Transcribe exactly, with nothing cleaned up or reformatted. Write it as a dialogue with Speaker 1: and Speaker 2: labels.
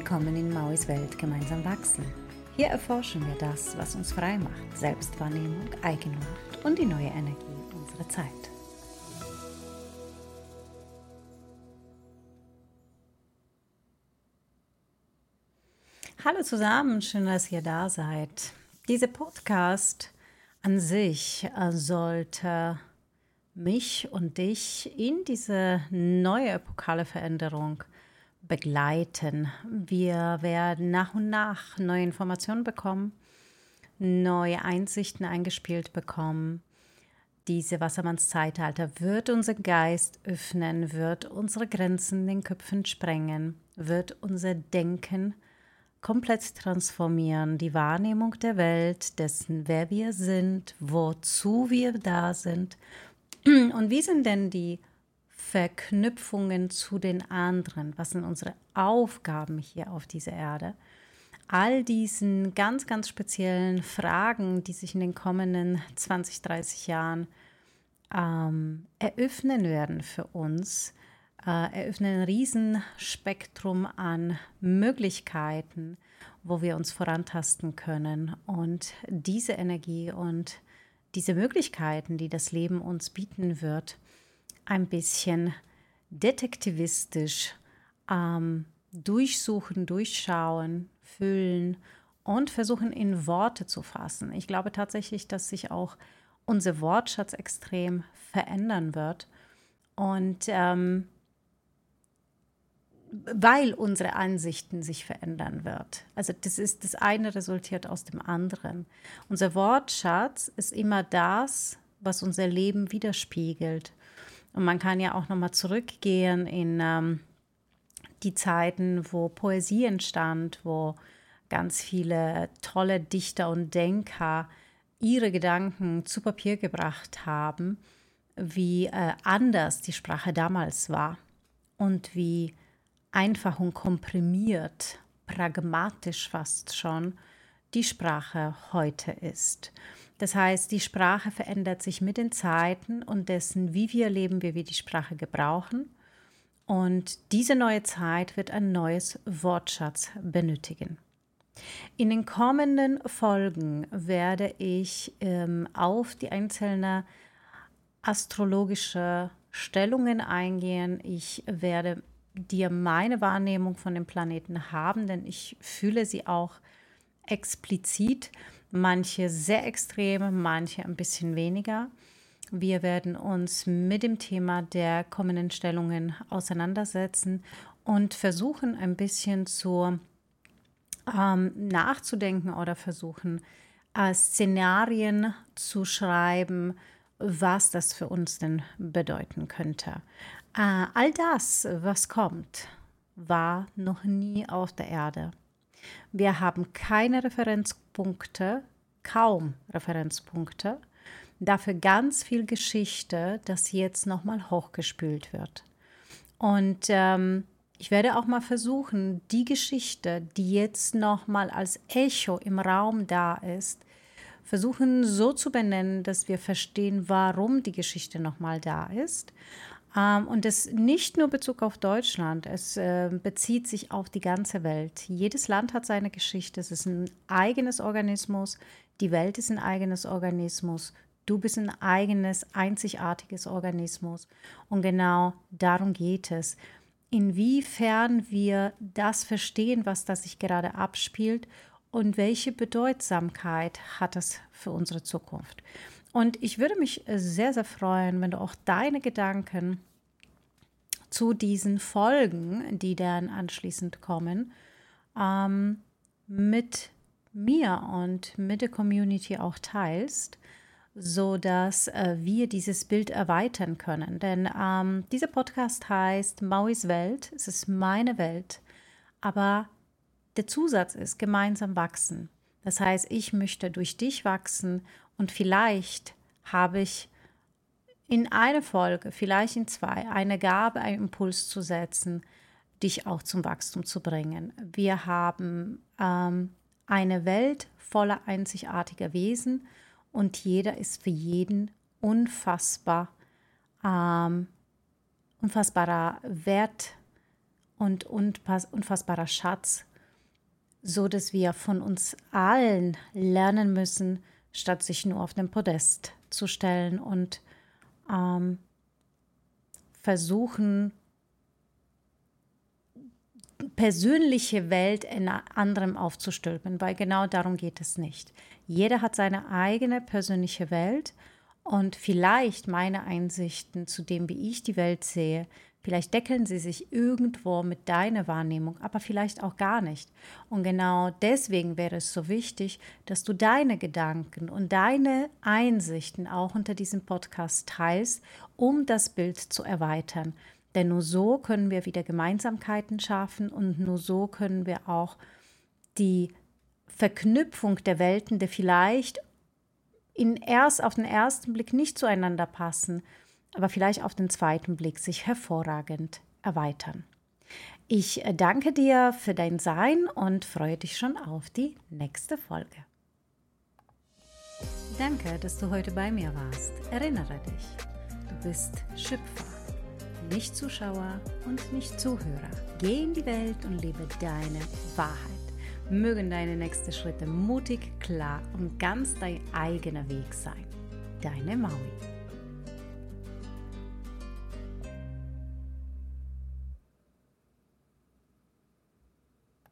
Speaker 1: Willkommen in Mauis Welt gemeinsam wachsen. Hier erforschen wir das, was uns frei macht, Selbstwahrnehmung, Eigenmacht und die neue Energie unserer Zeit. Hallo zusammen, schön, dass ihr da seid. Dieser Podcast an sich sollte mich und dich in diese neue epokale Veränderung begleiten. Wir werden nach und nach neue Informationen bekommen, neue Einsichten eingespielt bekommen. Diese Wassermannszeitalter wird unseren Geist öffnen, wird unsere Grenzen in den Köpfen sprengen, wird unser Denken komplett transformieren, die Wahrnehmung der Welt, dessen, wer wir sind, wozu wir da sind und wie sind denn die Verknüpfungen zu den anderen, was sind unsere Aufgaben hier auf dieser Erde. All diesen ganz, ganz speziellen Fragen, die sich in den kommenden zwanzig, dreißig Jahren ähm, eröffnen werden für uns, äh, eröffnen ein Riesenspektrum an Möglichkeiten, wo wir uns vorantasten können. Und diese Energie und diese Möglichkeiten, die das Leben uns bieten wird, ein bisschen detektivistisch ähm, durchsuchen, durchschauen, füllen und versuchen in Worte zu fassen. Ich glaube tatsächlich, dass sich auch unser Wortschatz extrem verändern wird und ähm, weil unsere Ansichten sich verändern wird. Also das ist, das eine resultiert aus dem anderen. Unser Wortschatz ist immer das, was unser Leben widerspiegelt. Und man kann ja auch nochmal zurückgehen in ähm, die Zeiten, wo Poesie entstand, wo ganz viele tolle Dichter und Denker ihre Gedanken zu Papier gebracht haben, wie äh, anders die Sprache damals war und wie einfach und komprimiert, pragmatisch fast schon, die Sprache heute ist. Das heißt, die Sprache verändert sich mit den Zeiten und dessen, wie wir leben, wie wir die Sprache gebrauchen. Und diese neue Zeit wird ein neues Wortschatz benötigen. In den kommenden Folgen werde ich ähm, auf die einzelnen astrologische Stellungen eingehen. Ich werde dir meine Wahrnehmung von dem Planeten haben, denn ich fühle sie auch explizit, manche sehr extrem, manche ein bisschen weniger. Wir werden uns mit dem Thema der kommenden Stellungen auseinandersetzen und versuchen ein bisschen zu ähm, nachzudenken oder versuchen äh, Szenarien zu schreiben, was das für uns denn bedeuten könnte. Äh, all das, was kommt, war noch nie auf der Erde. Wir haben keine Referenzpunkte, kaum Referenzpunkte, dafür ganz viel Geschichte, das jetzt nochmal hochgespült wird. Und ähm, ich werde auch mal versuchen, die Geschichte, die jetzt nochmal als Echo im Raum da ist, versuchen so zu benennen, dass wir verstehen, warum die Geschichte nochmal da ist. Um, und es nicht nur Bezug auf Deutschland, es äh, bezieht sich auf die ganze Welt. Jedes Land hat seine Geschichte, es ist ein eigenes Organismus, die Welt ist ein eigenes Organismus, du bist ein eigenes, einzigartiges Organismus. Und genau darum geht es. Inwiefern wir das verstehen, was da sich gerade abspielt und welche Bedeutsamkeit hat es für unsere Zukunft. Und ich würde mich sehr, sehr freuen, wenn du auch deine Gedanken zu diesen Folgen, die dann anschließend kommen, ähm, mit mir und mit der Community auch teilst, sodass äh, wir dieses Bild erweitern können. Denn ähm, dieser Podcast heißt Mauis Welt, es ist meine Welt, aber der Zusatz ist gemeinsam wachsen. Das heißt, ich möchte durch dich wachsen und vielleicht habe ich in einer Folge, vielleicht in zwei, eine Gabe, einen Impuls zu setzen, dich auch zum Wachstum zu bringen. Wir haben ähm, eine Welt voller einzigartiger Wesen und jeder ist für jeden unfassbar, ähm, unfassbarer Wert und unfassbarer Schatz so dass wir von uns allen lernen müssen, statt sich nur auf den Podest zu stellen und ähm, versuchen, persönliche Welt in anderem aufzustülpen, weil genau darum geht es nicht. Jeder hat seine eigene persönliche Welt und vielleicht meine Einsichten zu dem, wie ich die Welt sehe, vielleicht deckeln sie sich irgendwo mit deiner Wahrnehmung, aber vielleicht auch gar nicht. Und genau deswegen wäre es so wichtig, dass du deine Gedanken und deine Einsichten auch unter diesem Podcast teilst, um das Bild zu erweitern. Denn nur so können wir wieder Gemeinsamkeiten schaffen und nur so können wir auch die Verknüpfung der Welten, die vielleicht in erst auf den ersten Blick nicht zueinander passen, aber vielleicht auf den zweiten Blick sich hervorragend erweitern. Ich danke dir für dein Sein und freue dich schon auf die nächste Folge. Danke, dass du heute bei mir warst. Erinnere dich, du bist Schöpfer, nicht Zuschauer und nicht Zuhörer. Geh in die Welt und lebe deine Wahrheit. Mögen deine nächsten Schritte mutig, klar und ganz dein eigener Weg sein. Deine Maui.